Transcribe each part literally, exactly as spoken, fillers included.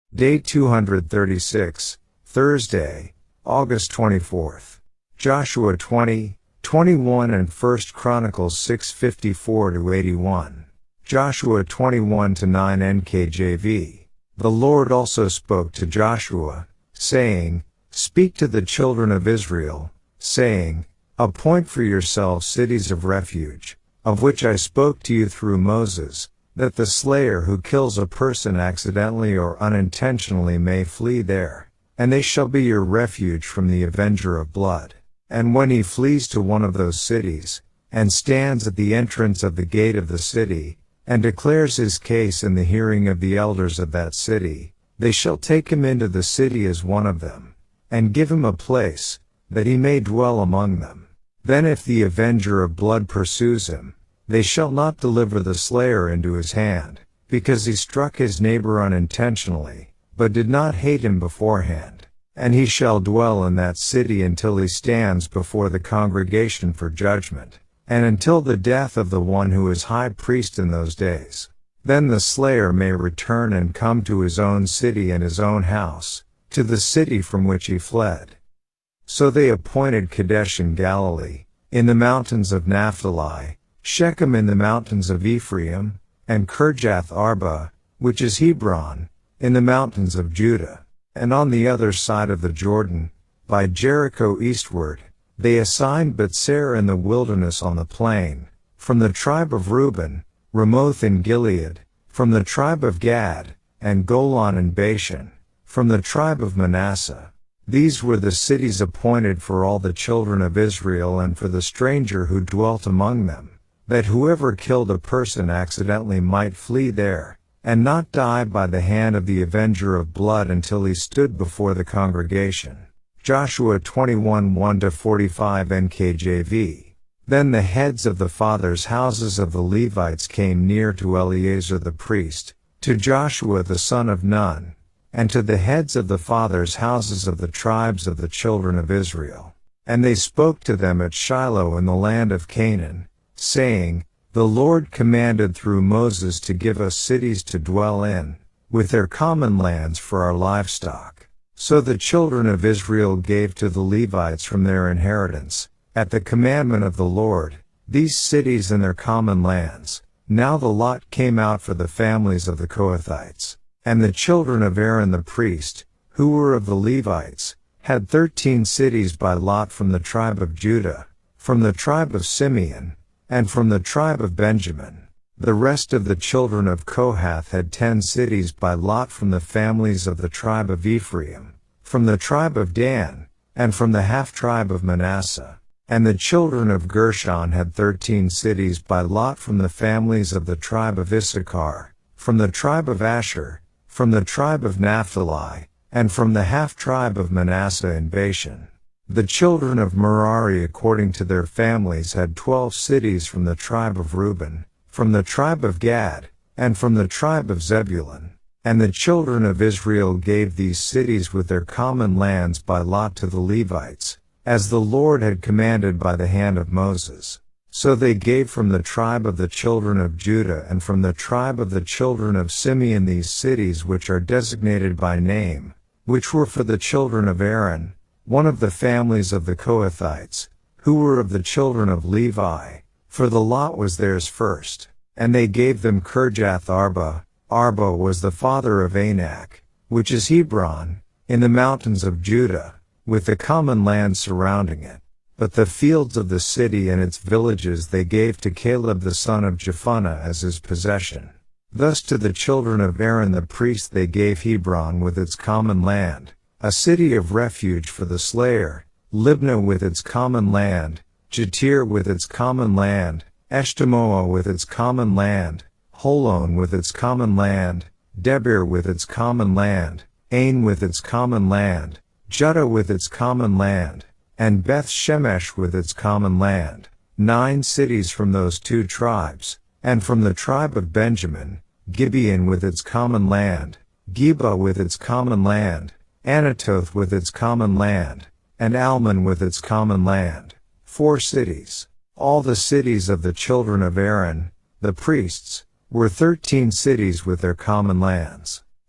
Day two hundred thirty-six, Thursday, August twenty-fourth. Joshua twenty, twenty-one and First Chronicles six fifty-four to eighty-one. Joshua twenty-one to nine N K J V. The Lord also spoke to Joshua, saying, Speak to the children of Israel, saying, Appoint for yourselves cities of refuge, of which I spoke to you through Moses, that the slayer who kills a person accidentally or unintentionally may flee there, and they shall be your refuge from the avenger of blood. And when he flees to one of those cities, and stands at the entrance of the gate of the city, and declares his case in the hearing of the elders of that city, they shall take him into the city as one of them, and give him a place, that he may dwell among them. Then if the avenger of blood pursues him, they shall not deliver the slayer into his hand, because he struck his neighbor unintentionally, but did not hate him beforehand. And he shall dwell in that city until he stands before the congregation for judgment, and until the death of the one who is high priest in those days. Then the slayer may return and come to his own city and his own house, to the city from which he fled. So they appointed Kadesh in Galilee, in the mountains of Naphtali, Shechem in the mountains of Ephraim, and Kirjath Arba, which is Hebron, in the mountains of Judah. And on the other side of the Jordan, by Jericho eastward, they assigned Bethsara in the wilderness on the plain, from the tribe of Reuben, Ramoth in Gilead, from the tribe of Gad, and Golan in Bashan, from the tribe of Manasseh. These were the cities appointed for all the children of Israel and for the stranger who dwelt among them, that whoever killed a person accidentally might flee there, and not die by the hand of the avenger of blood until he stood before the congregation. Joshua twenty-one one to forty-five N K J V. Then the heads of the fathers' houses of the Levites came near to Eleazar the priest, to Joshua the son of Nun, and to the heads of the fathers' houses of the tribes of the children of Israel. And they spoke to them at Shiloh in the land of Canaan, saying, The Lord commanded through Moses to give us cities to dwell in, with their common lands for our livestock. So the children of Israel gave to the Levites from their inheritance, at the commandment of the Lord, these cities and their common lands. Now the lot came out for the families of the Kohathites. And the children of Aaron the priest, who were of the Levites, had thirteen cities by lot from the tribe of Judah, from the tribe of Simeon, and from the tribe of Benjamin. The rest of the children of Kohath had ten cities by lot from the families of the tribe of Ephraim, from the tribe of Dan, and from the half-tribe of Manasseh. And the children of Gershon had thirteen cities by lot from the families of the tribe of Issachar, from the tribe of Asher, from the tribe of Naphtali, and from the half-tribe of Manasseh in Bashan. The children of Merari according to their families had twelve cities from the tribe of Reuben, from the tribe of Gad, and from the tribe of Zebulun. And the children of Israel gave these cities with their common lands by lot to the Levites, as the Lord had commanded by the hand of Moses. So they gave from the tribe of the children of Judah and from the tribe of the children of Simeon these cities which are designated by name, which were for the children of Aaron, one of the families of the Kohathites, who were of the children of Levi, for the lot was theirs first. And they gave them Kirjath Arba. Arba was the father of Anak, which is Hebron, in the mountains of Judah, with the common land surrounding it. But the fields of the city and its villages they gave to Caleb the son of Jephunneh as his possession. Thus to the children of Aaron the priest they gave Hebron with its common land, a city of refuge for the slayer, Libnah with its common land, Jatir with its common land, Eshtemoa with its common land, Holon with its common land, Debir with its common land, Ain with its common land, Judah with its common land, and Beth Shemesh with its common land, nine cities from those two tribes, and from the tribe of Benjamin, Gibeon with its common land, Geba with its common land, Anatoth with its common land, and Almon with its common land, four cities. All the cities of the children of Aaron, the priests, were thirteen cities with their common lands.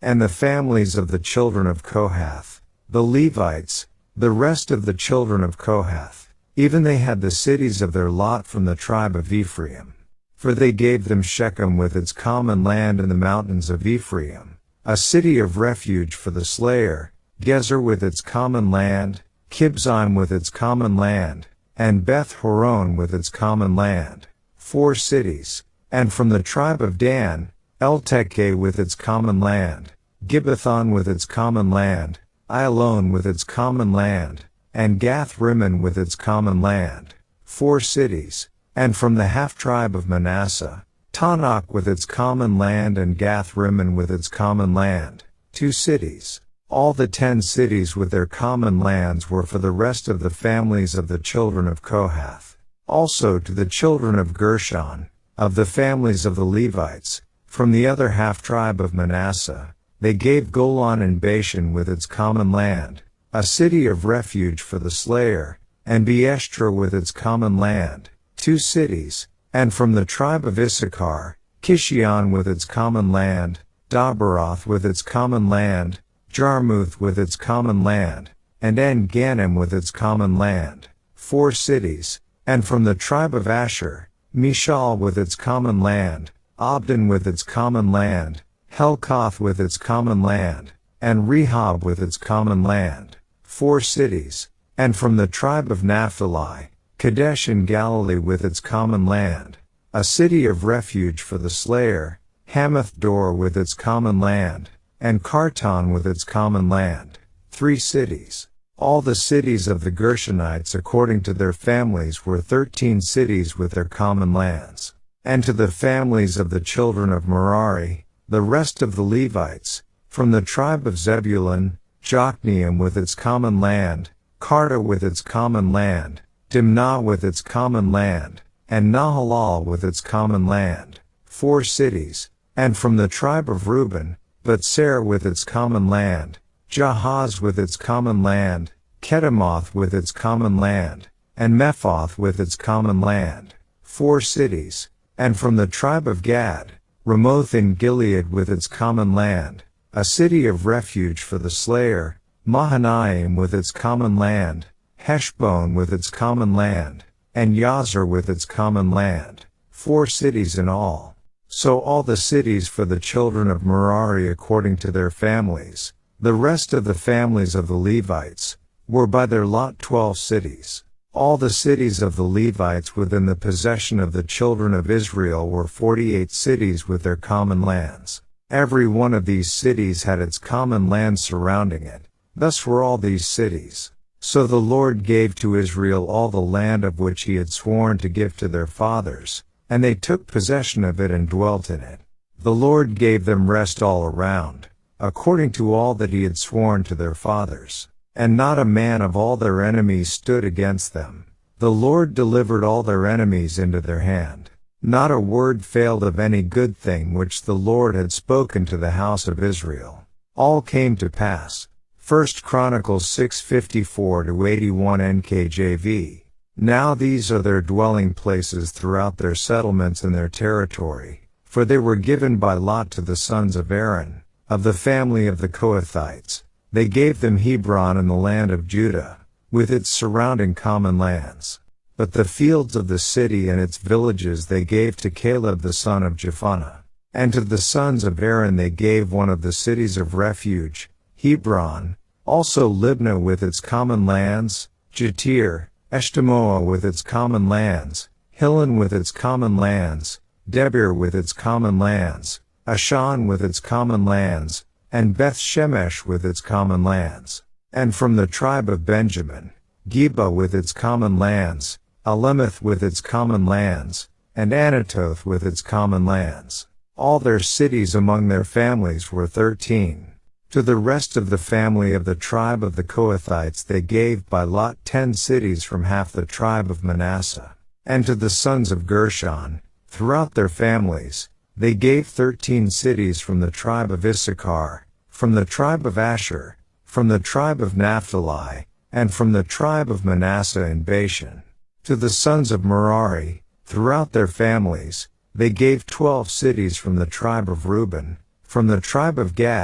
And the families of the children of Kohath, the Levites, the rest of the children of Kohath, even they had the cities of their lot from the tribe of Ephraim. For they gave them Shechem with its common land in the mountains of Ephraim, a city of refuge for the slayer, Gezer with its common land, Kibzaim with its common land, and Beth Horon with its common land, four cities. And from the tribe of Dan, Eltekeh with its common land, Gibbethon with its common land, Ayalon with its common land, and Gath-Rimmon with its common land, four cities. And from the half-tribe of Manasseh, Tanakh with its common land and Gath-Rimmon with its common land, two cities. All the ten cities with their common lands were for the rest of the families of the children of Kohath. Also to the children of Gershon, of the families of the Levites, from the other half-tribe of Manasseh, they gave Golan and Bashan with its common land, a city of refuge for the slayer, and Beeshtra with its common land, two cities. And from the tribe of Issachar, Kishion with its common land, Daberoth with its common land, Jarmuth with its common land, and En-Ganim with its common land, four cities. And from the tribe of Asher, Mishal with its common land, Abdon with its common land, Helkath with its common land, and Rehob with its common land, four cities. And from the tribe of Naphtali, Kadesh in Galilee with its common land, a city of refuge for the slayer, Hamath-dor with its common land, and Kartan with its common land, three cities. All the cities of the Gershonites according to their families were thirteen cities with their common lands. And to the families of the children of Merari, the rest of the Levites, from the tribe of Zebulun, Jokneam with its common land, Karta with its common land, Dimnah with its common land, and Nahalal with its common land, four cities. And from the tribe of Reuben, Bethser with its common land, Jahaz with its common land, Kedemoth with its common land, and Mephoth with its common land, four cities. And from the tribe of Gad, Ramoth in Gilead with its common land, a city of refuge for the slayer, Mahanaim with its common land, Heshbon with its common land, and Yazer with its common land, four cities in all. So all the cities for the children of Merari according to their families, the rest of the families of the Levites, were by their lot twelve cities. All the cities of the Levites within the possession of the children of Israel were forty-eight cities with their common lands. Every one of these cities had its common land surrounding it. Thus were all these cities. So the Lord gave to Israel all the land of which he had sworn to give to their fathers, and they took possession of it and dwelt in it. The Lord gave them rest all around, according to all that he had sworn to their fathers. And not a man of all their enemies stood against them. The Lord delivered all their enemies into their hand. Not a word failed of any good thing which the Lord had spoken to the house of Israel. All came to pass. First Chronicles six fifty-four to eighty-one N K J V. Now these are their dwelling places throughout their settlements and their territory, for they were given by lot to the sons of Aaron, of the family of the Kohathites. They gave them Hebron in the land of Judah, with its surrounding common lands. But the fields of the city and its villages they gave to Caleb the son of Jephunneh. And to the sons of Aaron they gave one of the cities of refuge, Hebron, also Libnah with its common lands, Jatir, Eshtemoa with its common lands, Hilon with its common lands, Debir with its common lands, Ashan with its common lands, and Beth Shemesh with its common lands. And from the tribe of Benjamin, Geba with its common lands, Alemeth with its common lands, and Anatoth with its common lands. All their cities among their families were thirteen. To the rest of the family of the tribe of the Kohathites they gave by lot ten cities from half the tribe of Manasseh. And to the sons of Gershon, throughout their families, they gave thirteen cities from the tribe of Issachar, from the tribe of Asher, from the tribe of Naphtali, and from the tribe of Manasseh in Bashan. To the sons of Merari, throughout their families, they gave twelve cities from the tribe of Reuben, from the tribe of Gad,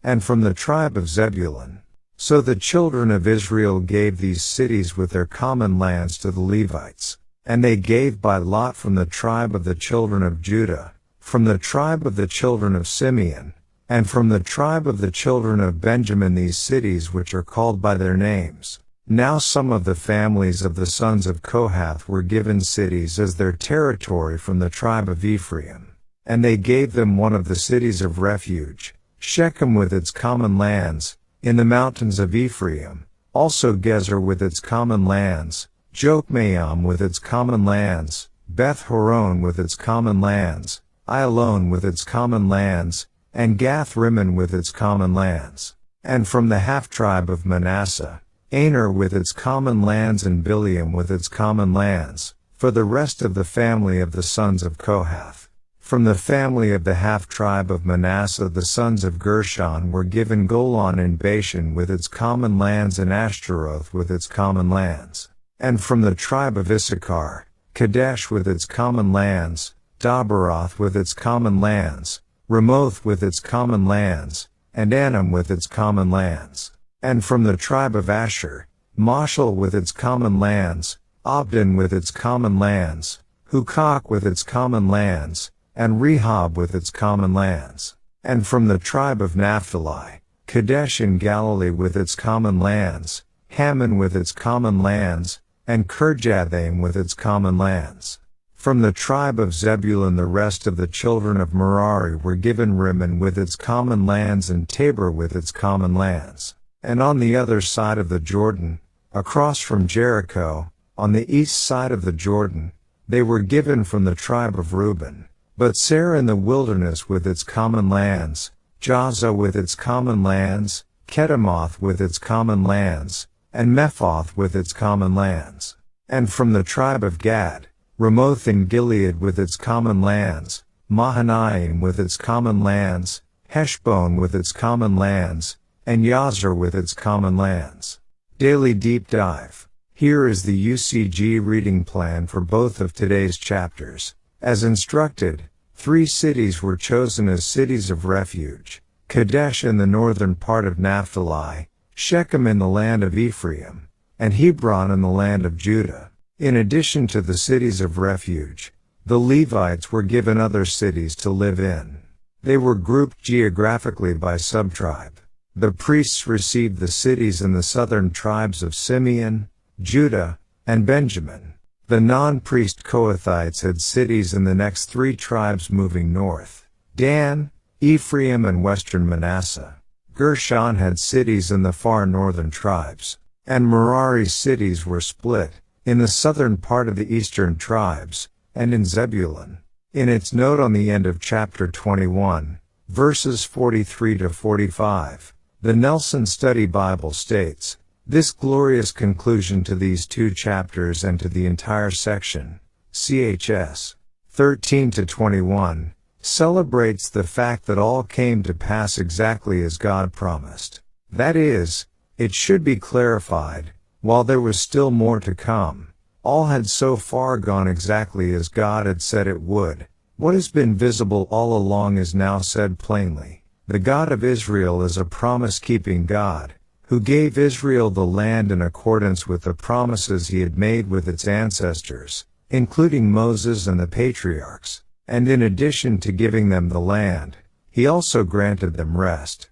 and from the tribe of Zebulun. So the children of Israel gave these cities with their common lands to the Levites. And they gave by lot from the tribe of the children of Judah, from the tribe of the children of Simeon, and from the tribe of the children of Benjamin these cities which are called by their names. Now some of the families of the sons of Kohath were given cities as their territory from the tribe of Ephraim. And they gave them one of the cities of refuge, Shechem with its common lands, in the mountains of Ephraim, also Gezer with its common lands, Jokmeam with its common lands, Beth Horon with its common lands, Ayalon with its common lands, and Gath Rimmon with its common lands. And from the half-tribe of Manasseh, Aner with its common lands and Bileam with its common lands, for the rest of the family of the sons of Kohath. From the family of the half-tribe of Manasseh the sons of Gershon were given Golan and Bashan with its common lands and Ashtaroth with its common lands. And from the tribe of Issachar, Kadesh with its common lands, Daberoth with its common lands, Ramoth with its common lands, and Anam with its common lands. And from the tribe of Asher, Mashal with its common lands, Abdon with its common lands, Hukok with its common lands, and Rehob with its common lands. And from the tribe of Naphtali, Kadesh in Galilee with its common lands, Hammon with its common lands, and Kirjathaim with its common lands. From the tribe of Zebulun the rest of the children of Merari were given Rimmon with its common lands and Tabor with its common lands. And on the other side of the Jordan, across from Jericho, on the east side of the Jordan, they were given from the tribe of Reuben, Bethsara in the wilderness with its common lands, Jahzah with its common lands, Kedemoth with its common lands, and Mephoth with its common lands. And from the tribe of Gad, Ramoth in Gilead with its common lands, Mahanaim with its common lands, Heshbon with its common lands, and Yazer with its common lands. Daily Deep Dive. Here is the U C G reading plan for both of today's chapters. As instructed, three cities were chosen as cities of refuge: Kadesh in the northern part of Naphtali, Shechem in the land of Ephraim, and Hebron in the land of Judah. In addition to the cities of refuge, the Levites were given other cities to live in. They were grouped geographically by subtribe. The priests received the cities in the southern tribes of Simeon, Judah, and Benjamin. The non-priest Kohathites had cities in the next three tribes moving north: Dan, Ephraim, and western Manasseh. Gershon had cities in the far northern tribes, and Merari's cities were split, in the southern part of the eastern tribes, and in Zebulun. In its note on the end of chapter twenty-one, verses forty-three to forty-five, the Nelson Study Bible states, "This glorious conclusion to these two chapters and to the entire section, C H S thirteen to twenty-one, celebrates the fact that all came to pass exactly as God promised. That is, it should be clarified, while there was still more to come, all had so far gone exactly as God had said it would. What has been visible all along is now said plainly. The God of Israel is a promise-keeping God, who gave Israel the land in accordance with the promises he had made with its ancestors, including Moses and the patriarchs. And in addition to giving them the land, he also granted them rest."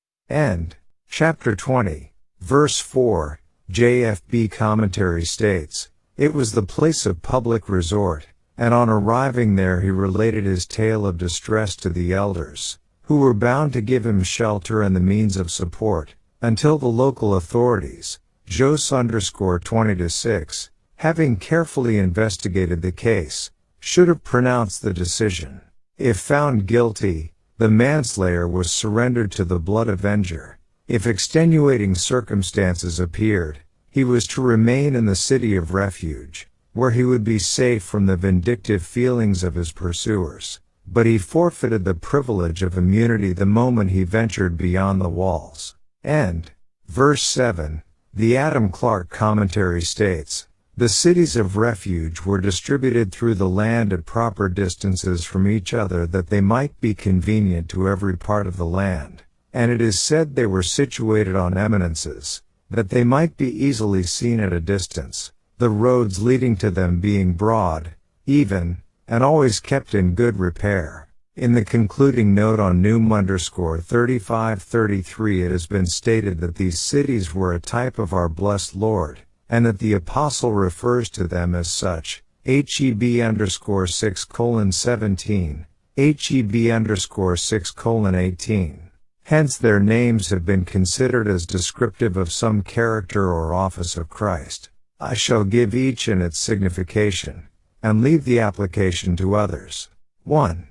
End. Chapter twenty, verse four, J F B commentary states, "It was the place of public resort, and on arriving there he related his tale of distress to the elders, who were bound to give him shelter and the means of support, until the local authorities, Jos underscore twenty to six, having carefully investigated the case, should have pronounced the decision. If found guilty, the manslayer was surrendered to the blood avenger. If extenuating circumstances appeared, he was to remain in the city of refuge, where he would be safe from the vindictive feelings of his pursuers. But he forfeited the privilege of immunity the moment he ventured beyond the walls." End. Verse seven, the Adam Clarke commentary states, "The cities of refuge were distributed through the land at proper distances from each other that they might be convenient to every part of the land, and it is said they were situated on eminences, that they might be easily seen at a distance, the roads leading to them being broad, even, and always kept in good repair. In the concluding note on Num underscore thirty-five thirty-three it has been stated that these cities were a type of our blessed Lord, and that the apostle refers to them as such, Heb underscore six colon seventeen, Heb underscore six colon eighteen. Hence their names have been considered as descriptive of some character or office of Christ. I shall give each in its signification, and leave the application to others. one.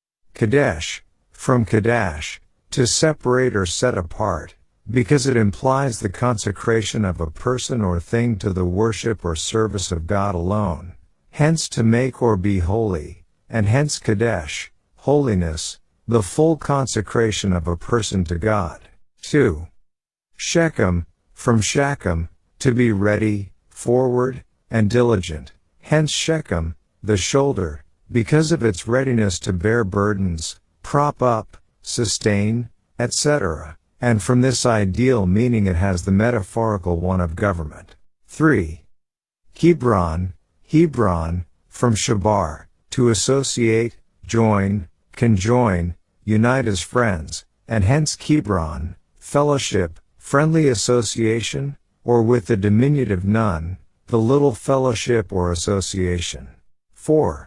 Kadesh, from Kadash, to separate or set apart, because it implies the consecration of a person or thing to the worship or service of God alone, hence to make or be holy, and hence Kadesh, holiness, the full consecration of a person to God. two. Shechem, from Shechem, to be ready, forward, and diligent, hence Shechem, the shoulder, because of its readiness to bear burdens, prop up, sustain, et cetera, and from this ideal meaning it has the metaphorical one of government. three. Hebron, Hebron, from Shabar, to associate, join, conjoin, unite as friends, and hence Hebron, fellowship, friendly association, or with the diminutive none, the little fellowship or association. four.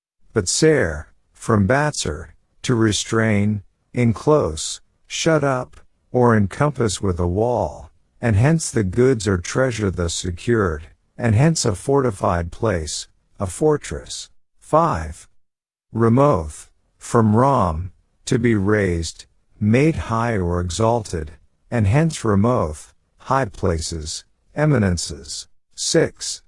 Batser, from Batser, to restrain, enclose, shut up, or encompass with a wall, and hence the goods or treasure thus secured, and hence a fortified place, a fortress. five. Ramoth, from Ram, to be raised, made high or exalted, and hence Ramoth, high places, eminences. six.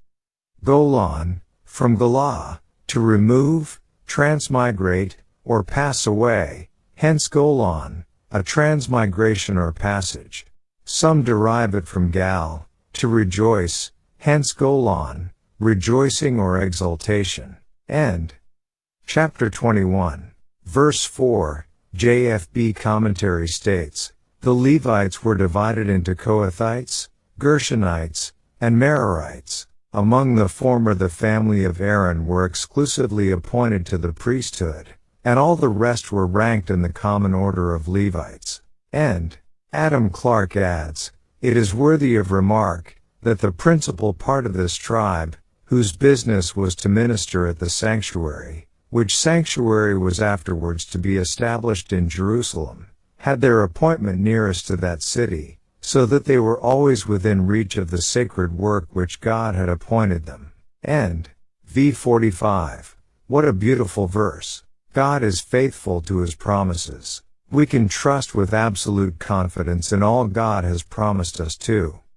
Golan, from Galah, to remove, transmigrate, or pass away, hence Golan, a transmigration or passage. Some derive it from Gal, to rejoice, hence Golan, rejoicing or exultation. End. Chapter twenty-one. Verse four, J F B commentary states, the Levites were divided into Kohathites, Gershonites, and Merarites. Among the former the family of Aaron were exclusively appointed to the priesthood, and all the rest were ranked in the common order of Levites. And Adam Clarke adds, it is worthy of remark, that the principal part of this tribe, whose business was to minister at the sanctuary, which sanctuary was afterwards to be established in Jerusalem, had their appointment nearest to that city, so that they were always within reach of the sacred work which God had appointed them. End. V forty-five. What a beautiful verse. God is faithful to his promises. We can trust with absolute confidence in all God has promised us too.